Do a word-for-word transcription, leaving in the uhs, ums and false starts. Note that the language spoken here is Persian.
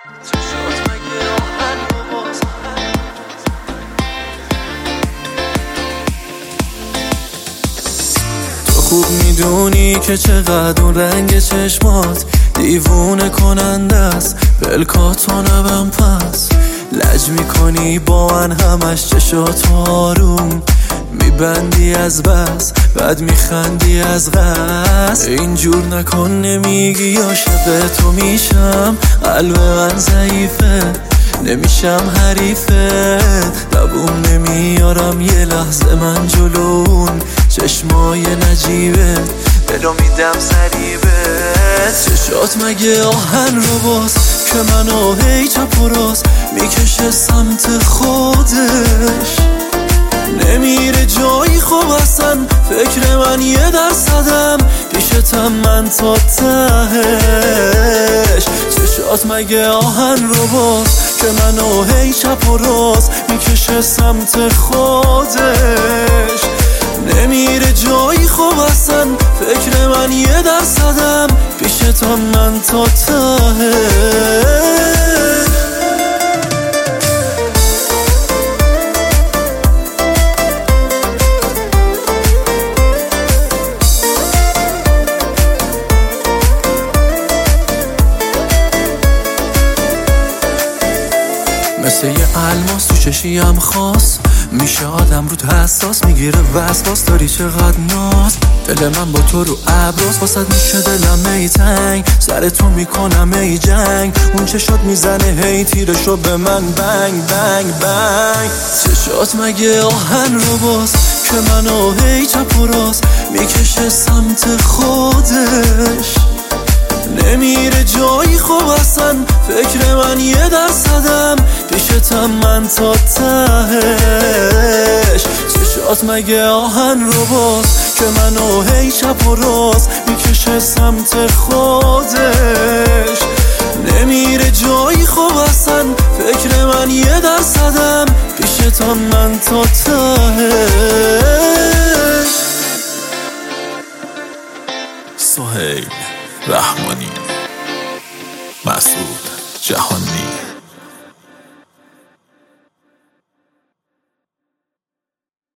تو خوب میدونی که چقدر اون رنگ چشمات دیوونه کننده است، پلکاتو نبم پس لج میکنی با من همش چشاتو آروم میبندی از بس، بعد میخندی از قصد. اینجور نکن نمیگی عاشق تو میشم، قلب من ضعیفه نمیشم حریفه، لبوم نمیارم یه لحظه من جلون چشمای نجیبه، دلو میدم سریبه. چشات مگه آهن رو باز که منو هی چپ و راست میکشه سمت خودش، نمیره جایی خوب اصلا فکر من یه درصدم پیشتم من تا تهش. چشات مگه آهن رو باز که منو هی چپ و راست میکشه سمت خودش، نمیره جایی خوب اصلا فکر من یه درصدم پیشتم من تا تهش. مثل یه الماس تو چشیم خاص میشه آدم رو حساس، میگیره وسواس داری چقدر ناز، دل من با تو رو ابراز واسد میشه دلم ای تنگ، سر تو میکنم ای جنگ، اون چشات میزنه هی تیرشو به من بنگ بنگ بنگ. چشات مگه آهن رو باز که منو هی چپ و راست میکشه سمت خودش، نمیره جایی خوب اصلا فکر من یه درصدم پیشتم من تا تهش. چشات مگه آهن رو باز که منو هی چپ و راست میکشه سمت خودش، نمیره جایی خوب اصلا فکر من یه درصدم پیشتم من تا تهش. سهیل رحمانی، مسعود جهانی.